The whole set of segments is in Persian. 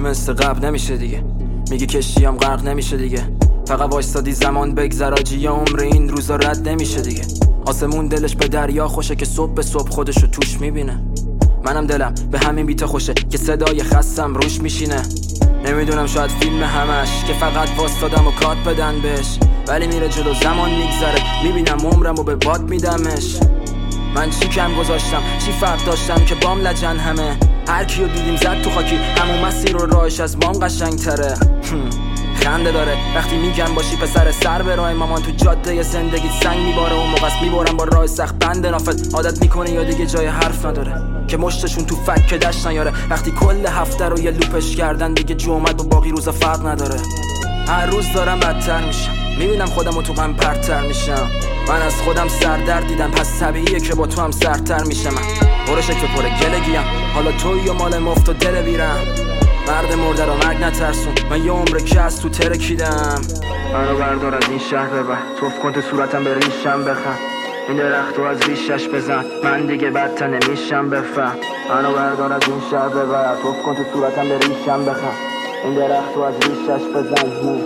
مثل قبل نمیشه دیگه. میگی کشتیم غرق نمیشه دیگه. فقط وایستادی زمان بگذراجی عمر این روزا رد نمیشه دیگه. آسمون دلش به دریا خوشه که صبح به صبح خودشو توش میبینه. منم دلم به همین بیت خوشه که صدای خستم روش میشینه. نمیدونم شاید فیلم همش که فقط واسطادم و کات بدن بهش، ولی میره جلو زمان میگذره میبینم عمرم و به باد میدمش. من چی کم گذاشتم چی فرق داشتم که بام لجن همه. هر کیو دیدیم زد تو خاکی همون مسیر و راهش از مام قشنگ تره. خنده داره وقتی میگم باشی پسر سر به راه مامان تو جاده زندگی سنگ میباره و موقعست میبارم با راه سخت بند نافت عادت میکنه یا دیگه جای حرف نداره که مشتشون تو فک دشت نیاره. وقتی کل هفته رو یه لوپش کردن دیگه جمعت با باقی روزا فرق نداره. هر روز دارم بدتر میشم میبینم خودم و تو غم پرتر میشم. من از خودم سردرد دیدم پس طبیعیه که با تو هم سردتر میشم. من برشک به پر گلگیم حالا توی و مال مفت و دل بیرم. مرد مرده رو مرگ نترسون من یه عمر که از تو ترکیدم. منو بردار از این شهر ببر توف کن تو صورتم به ریشم بخند. این درخت رو از ریشش بزن من دیگه بدتر نمیشم بفهم. منو بردار از این شهر ببر توف کن تو صورتم به ریشم بخند. این درخت رو از ریشش بزن.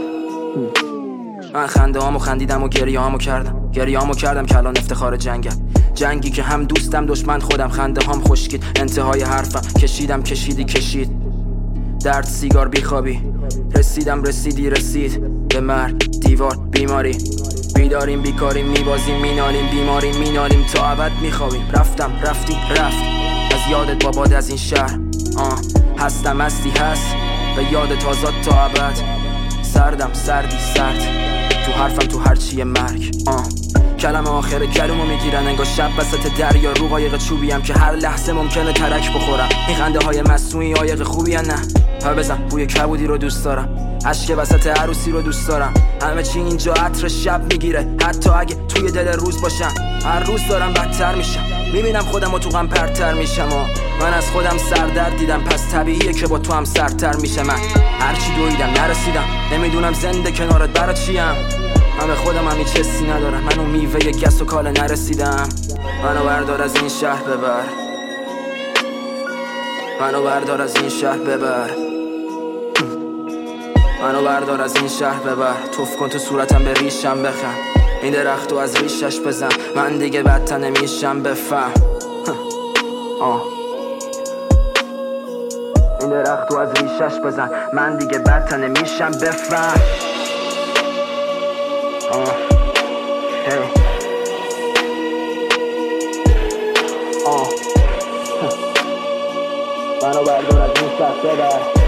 من خنده هامو خندیدم و گریه هامو کردم که الان افتخار جنگی که هم دوستم دشمن خودم. خنده هام خشکید انتهای حرفم کشید درد سیگار بیخوابی رسید به مرگ دیوار بیماری بیداریم بیکاریم میبازیم مینالیم بیماریم مینالیم تا ابد میخوابیم. رفتی از یادت باباد از این شهر هستم هستی هست به یادت آزاد تا ابد. سردی سرد تو حرفم تو هرچی مرگ کلمه آخر کلمو میگیرن انگار شب وسط دریا رو قایق چوبیم که هر لحظه ممکنه ترک بخورم. این خنده های مصنوعی عایق خوبی نه ها بزن بوی کبودی رو دوست دارم اشک وسط عروسی رو دوست دارم. همه چی اینجا عطر شب میگیره حتی اگه توی دل روز باشم. هر روز دارم بدتر میشم میبینم خودم و تو غم پرتر میشم. من از خودم سردرد دیدم پس طبیعیه که با تو هم سردتر میشم. من هرچی دویدم نرسیدم نمیدونم زنده کنارت برا چیم. من به خودم هم هیچ حسی ندارم من اون میوه گس و کاله نرسیدم. منو بردار از این شهر ببر منو بردار از این شهر ببر توف کن تو صورتم به ریشم بخند. این درختو از ریشش بزن من دیگه بدتر نمیشم بفهم. این درختو از ریشش بزن من دیگه بدتر نمیشم بفهم. منو بردار از این شهر ببر